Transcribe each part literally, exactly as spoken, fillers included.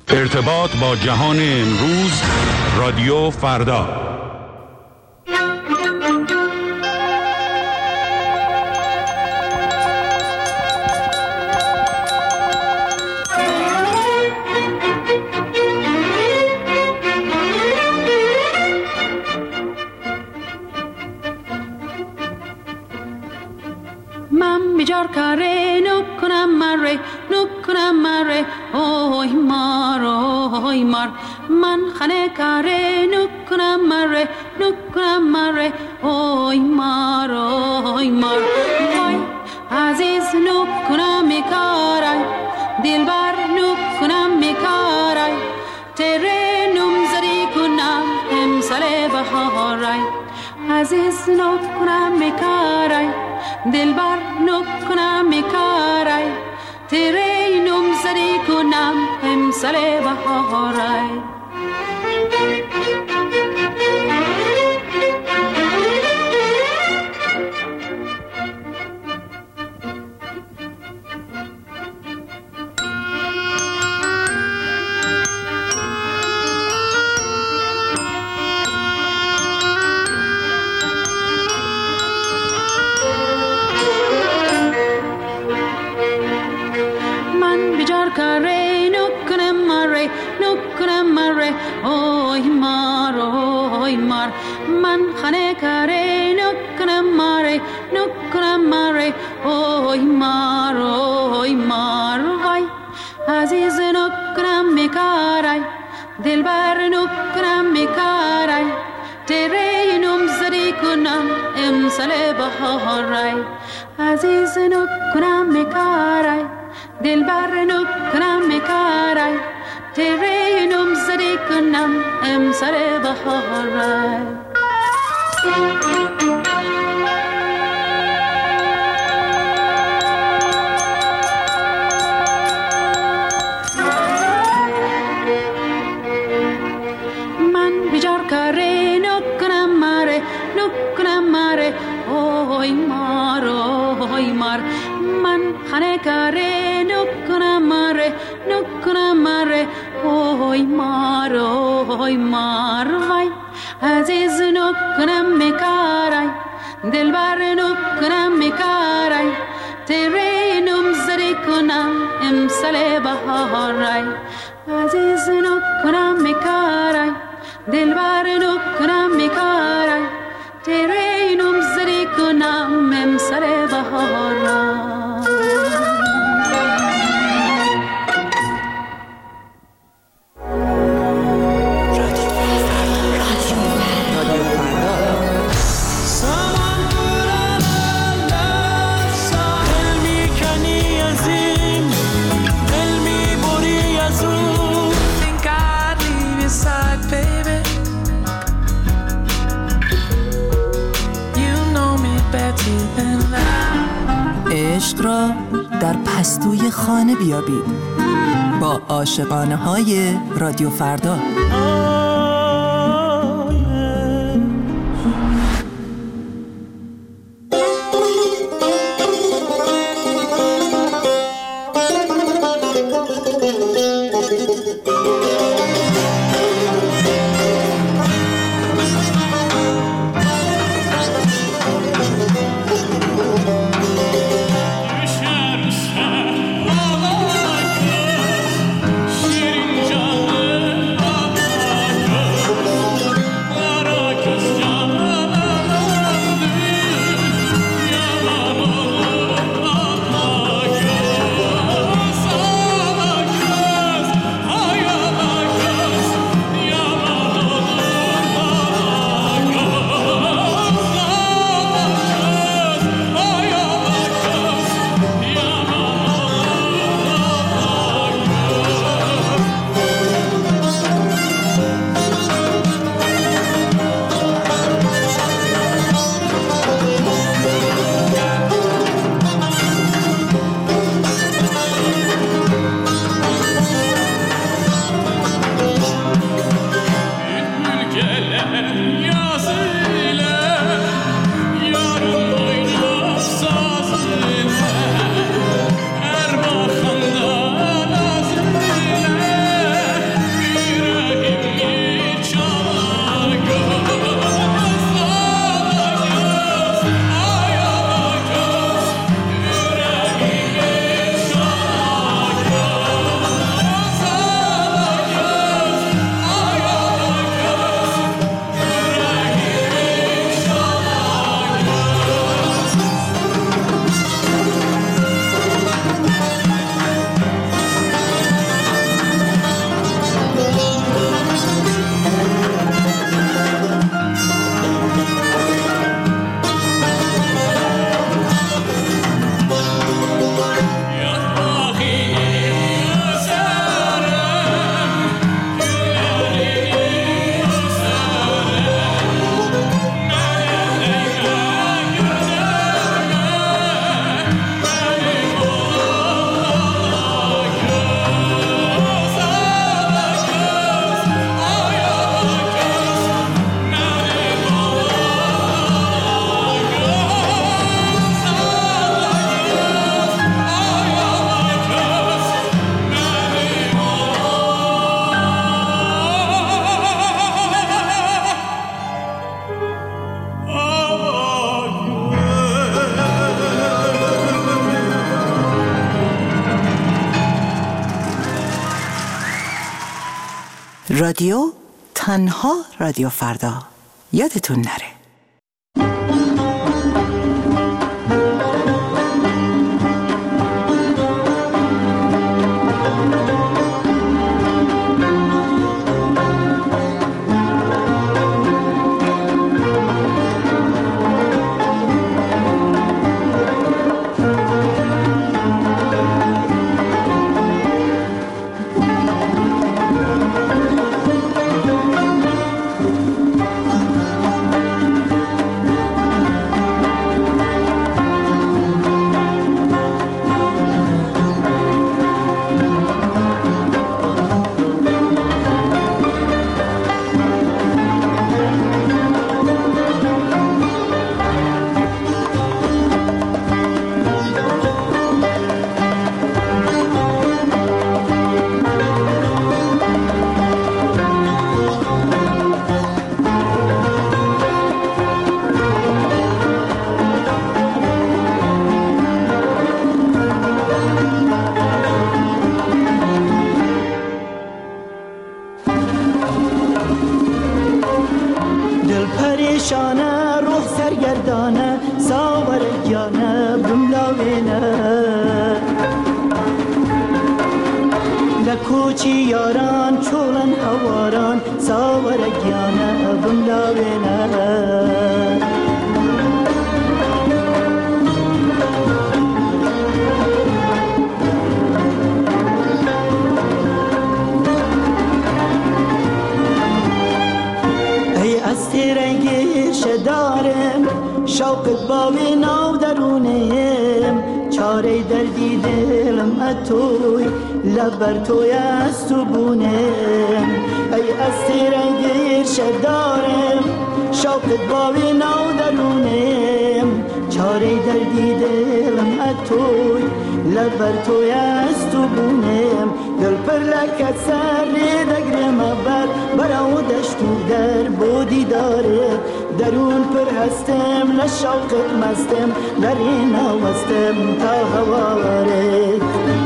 ارتباط با جهان امروز، رادیو فردا. من بیجار کاره نکنم مره نکنم مره اوی مار اوی مار من خانه کاره نکنم مره نکنم مره اوی مار اوی مار وای عزیز نکنم میکارای دلبر نکنم میکارای تره نمزدی کنم امسال بهارای عزیز نکنم میکارای دلبر نکنم میکارای تیره نمزدی کنم امسال بهارای کاره نکنم مره نکنم مره اوی مار اوی مار من خانه کاره نکنم مره نکنم مره اوی مار اوی مار وای عزیز نکنم میکارای دلبر نکنم میکارای تیره نمزدی کنم امسال بهارای عزیز نکنم میکارای دلبر نکنم میکارای تیره نمزدی کنم امسال بهارای من بیجار کاره نکنم ماره نکنم ماره اوی مار اوی مار من خانه کاره نکنم ماره نکنم ماره اوی مار اوی مار وای عزیز نکنم میکارای دلبر نکنم میکارای تیره نمزدی کنم امسال بهارای عزیز نکنم میکارای دلبر نکنم میکارای تیره نمزدی کنم امسال بهارای عشق را در پستوی خانه بیابید با عاشقانه های رادیو فردا. شیرین جان رادیو تنها رادیو فردا، یادتون نره. پریشانه روح سرگردانه ساورگیانه بملاوینه لکوچی یاران چولن هواران ساورگیانه بملاوینه دارم شوقت باوی ناو درونیم چاره دردی دلم اتوی لبر توی از تو بونیم ای از تیرنگیر شد دارم شوقت باوی ناو درونیم چاره دردی دلم اتوی لبر توی از تو بونیم دل پر لکت سر دگرم بر براو دشتو در بودی داره درون پر هستم لشوقت مستم در این آوستم تا هواره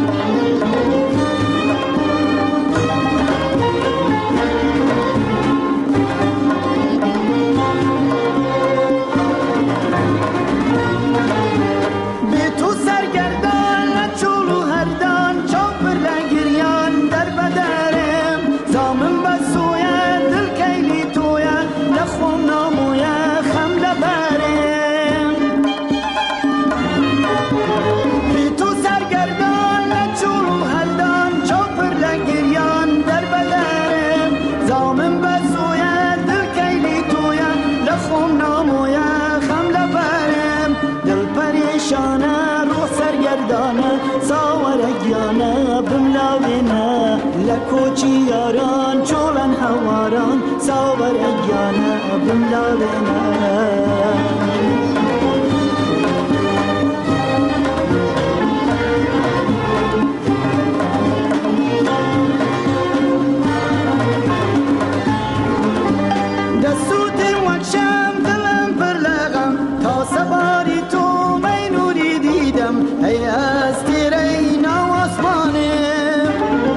به تو سرگردان نچولو هردان چاپر لگریان در بدرم زامن بسویه دل کیلی تویه لخوم نامویه خم لبرم به تو سرگردان نچولو هردان چاپر لگریان در بدرم زامن بسویه دل کیلی تویه لخوم نامویه خم لبرم دل پریشانه روح سرگردانه ساورگیانه بملاوینه لکوچی یاران چولن هواران ساورگیانه بملاوینه دستوت وچم دلم پر لغم تا سواری تو مینوری دیدم ای از تیره نو آسمانم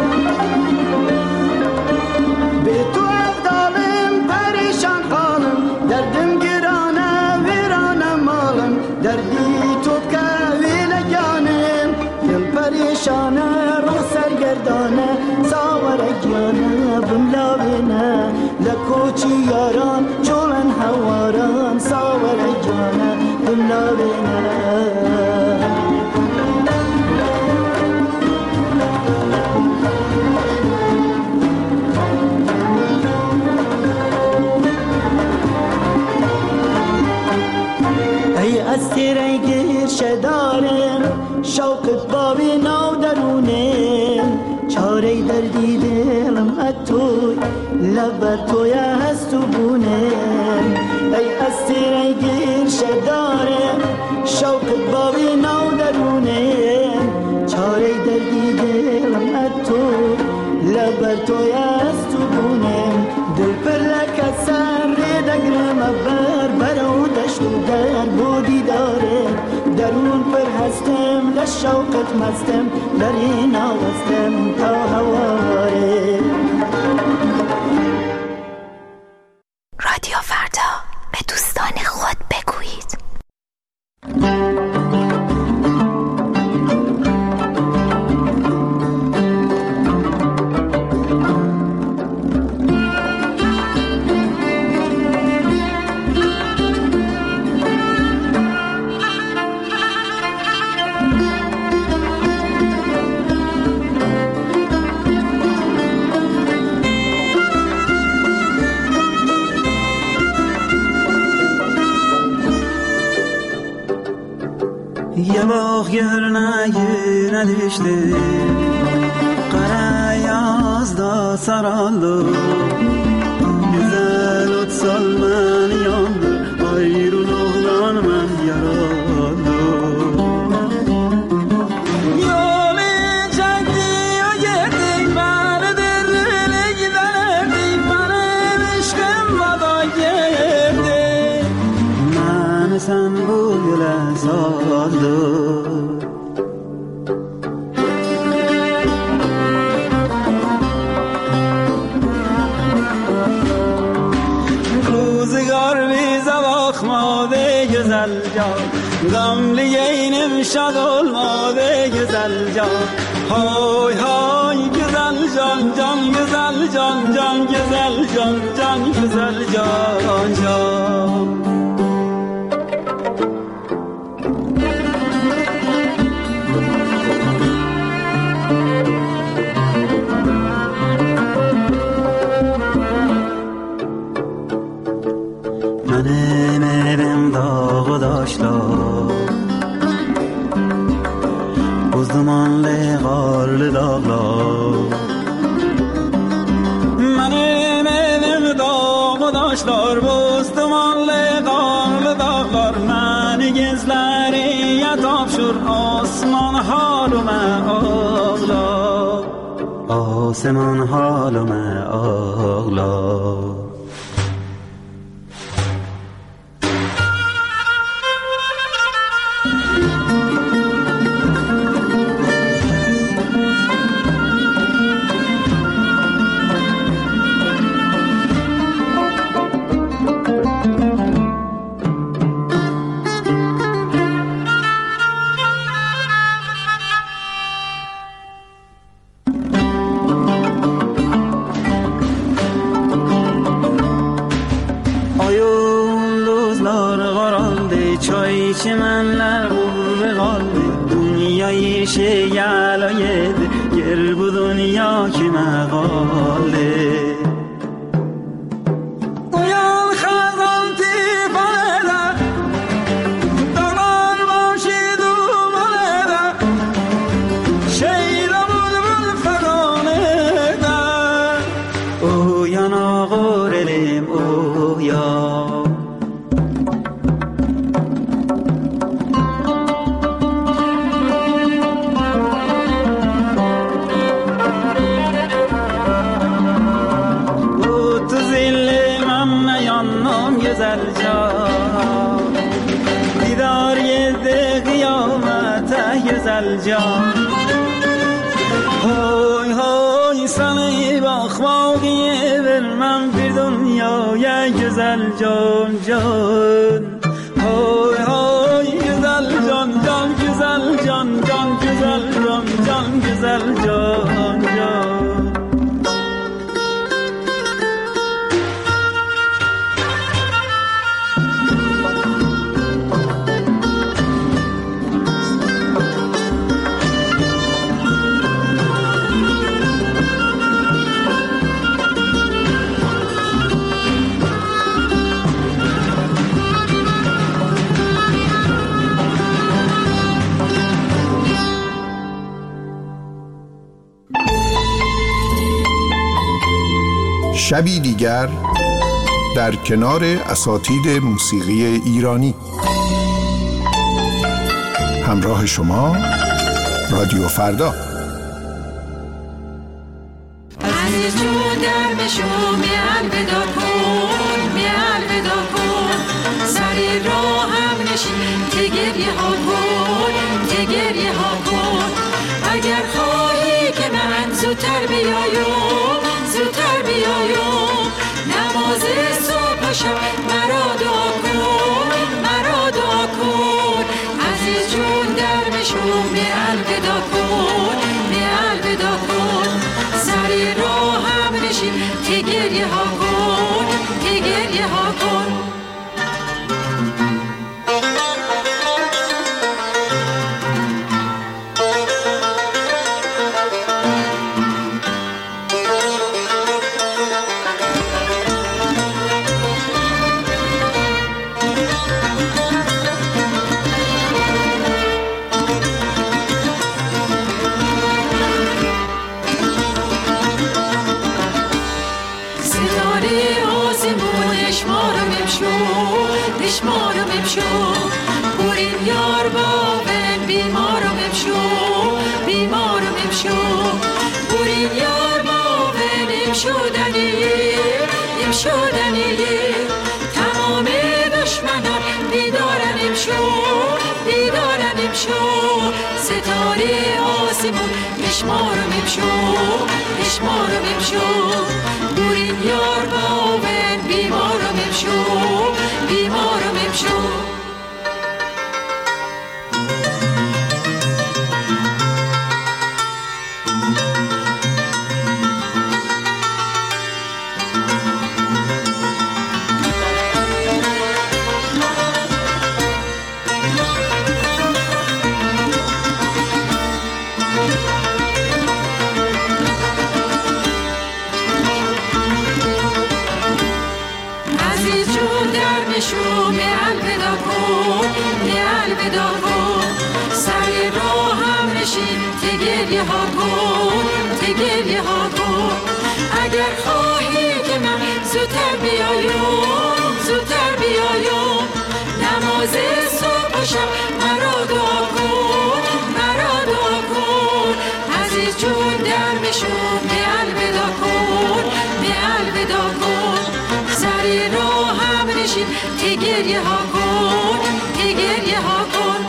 به تو افدالم پریشان حالم دردم گرانه ویرانه مالم دردی تو که ویلگانم دل پریشانه رو سرگردانه ساورگیانه بملاوینه لکوچی یاران چولن هواران ساورگیانه بملاوینه ای از تیره گیر شدارم شوقت باوی ناو درونم چاره دردی دلم اتوی لبر توی هست و بونم ای از تیره گیر شدارم شوقت باوی ناو درونم چاره دردی دلم اتوی لبر توی هست و بونم دل پر لکت سر دگرم بر برو دشتو در بودی داره درون پر هستم لشوقت مستم در این آوستم تا هواره یه باغ görnäge düştü Qara yazda saraldı Güzel ot salman yandı Ayrılıqdan mən yaralı Yolu çəkdi o getdik Bəni dirili giderdik Benim işkim vada girdi Məni sən bu gülə saldı Gamliyeynim şad olmadı güzel can Hay hay güzel can can güzel can can güzel can can güzel can can Benim evim dağı daşlar Buz dumanlı qarlı dağlar Benim evim dağı daşlar Buz dumanlı qarlı dağlar Məni gezləriyə tapşır Osman halımə ağlar Osman halımə ağlar Çimenler vurdu kaldı Dünyayı şey yalaydı Yer bu dünya kime kaldı Uyan xazan tifanede Dağlar başı dumanede Şeyle bulbul feganede Uyan ağır elim uyan güzel can Didar yedi kıyamete güzel can Hoy hoy seni bakmak vermem bir dünyaya güzel can can Hoy hoy güzel can can güzel can can güzel can can güzel can can شبی دیگر در کنار اساتید موسیقی ایرانی همراه شما رادیو فردا عزیز جون در بشو می الودا کن می الودا کن سری راه هم نشین تگریه ها کن تگریه ها کن اگر خواهی که من زودتر بیایم زودتر بیایم نماز صبح و شب مرا دعا کن مرا دعا کن عزیز جون در بشو می الودا کن می الودا کن سری راه هم نشین تگریه ها کن تگریه ها کن شدنی شدنی تمام دشمنان بیدارن امشو بیدارن امشو ستاره آسمون بشمارم امشو بشمارم امشو بورین یار باون بیمارم امشو بیمارم امشو اگر خواهی که من زودتر بیایم زودتر بیایم نماز صبح و شب مرا دعا کن مرا دعا کن عزیز جون در بشو به الودا کن به الودا کن سر راه هم نشین که گریه ها کن که گریه ها کن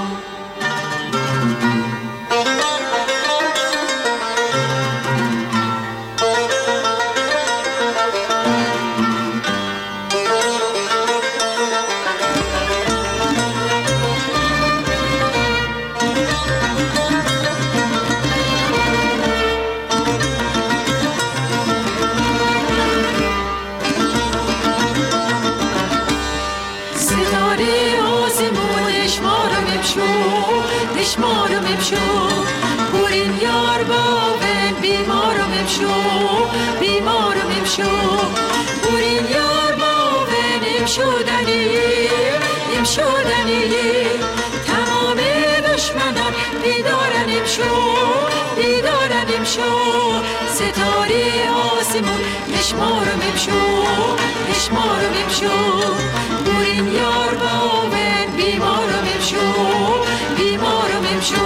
بشمارم امشو بورین یار باون بیمارم امشو بیمارم امشو بورین یار باون امشودنی امشودنی تمام دشمنان بیدارن امشو بیدارن امشو ستاره آسمون بشمارم امشو بشمارم امشو بورین یار باون بیمارم امشو بیمارم امشو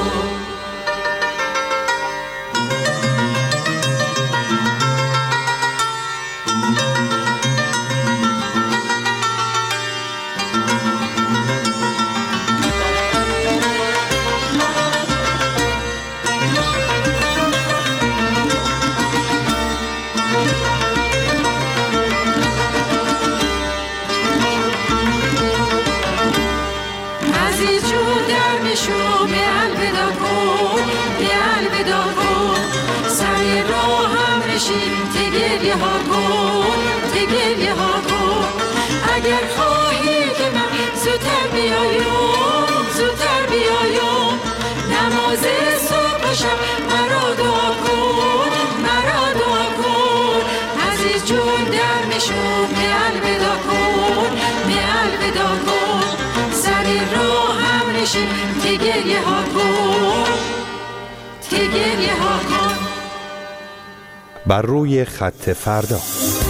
اگر خواهی که من زودتر بیایم زودتر بیایم نماز صبح و شب مرا دعا کن مرا دعا کن عزیز جون در مشو به الودا کن به الودا کن سر راه هم نشین که گریه ها کن که گریه ها کن. بر روی خط فردا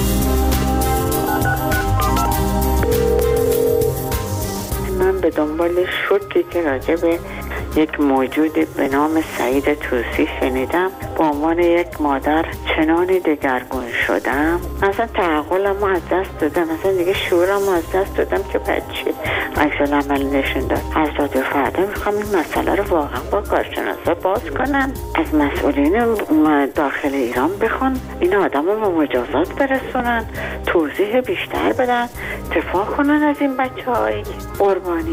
به دنبال شوکی که راجع به یک موجود به نام سعید طوسی شنیدم به عنوان یک مادر چنانی دگرگون شدم اصلا تعقلم از دست دادم اصلا دیگه شعورم از دست دادم که بچه عکس العمل نشون داد. از رادیو فردا میخوام این مسئله رو واقعا با کارشناسا باز کنم از مسئولین داخل ایران بخوان این آدم رو به مجازات برسونن توضیح بیشتر بدن دفاع کنن از این بچه های قربانی.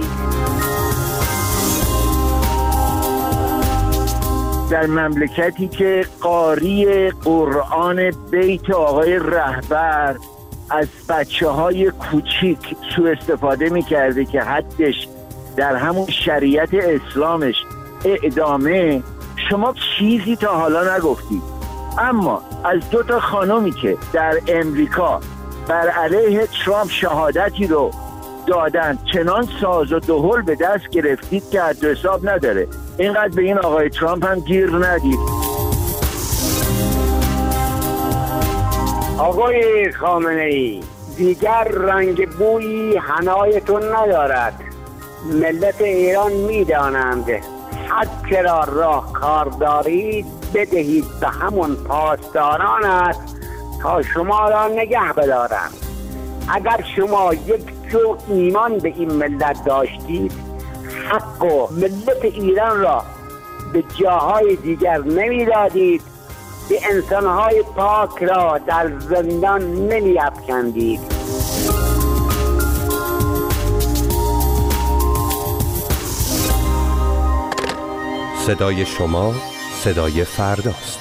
در مملکتی که قاری قرآن بیت آقای رهبر از بچه های کوچیک سوء استفاده می کرده که حدش در همون شریعت اسلامش اعدامه شما چیزی تا حالا نگفتید. اما از دو تا خانومی که در امریکا بر علیه ترامپ شهادتی رو دادن چنان ساز و دهل به دست گرفتید که حد و حساب نداره. اینقدر به این آقای ترامپ هم گیر ندید. آقای خامنه‌ای دیگر رنگ بویی حنایتون ندارد. ملت ایران میدانند هر که را راه کار دارید بدهید به همون پاسداران است تا شما را نگه بدارم. اگر شما یک جو ایمان به این ملت داشتید، حق و ملت ایران را به جاهای دیگر نمیدادید، به انسانهای پاک را در زندان نمی افکندید. صدای شما صدای فرداست.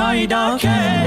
پیدا کرد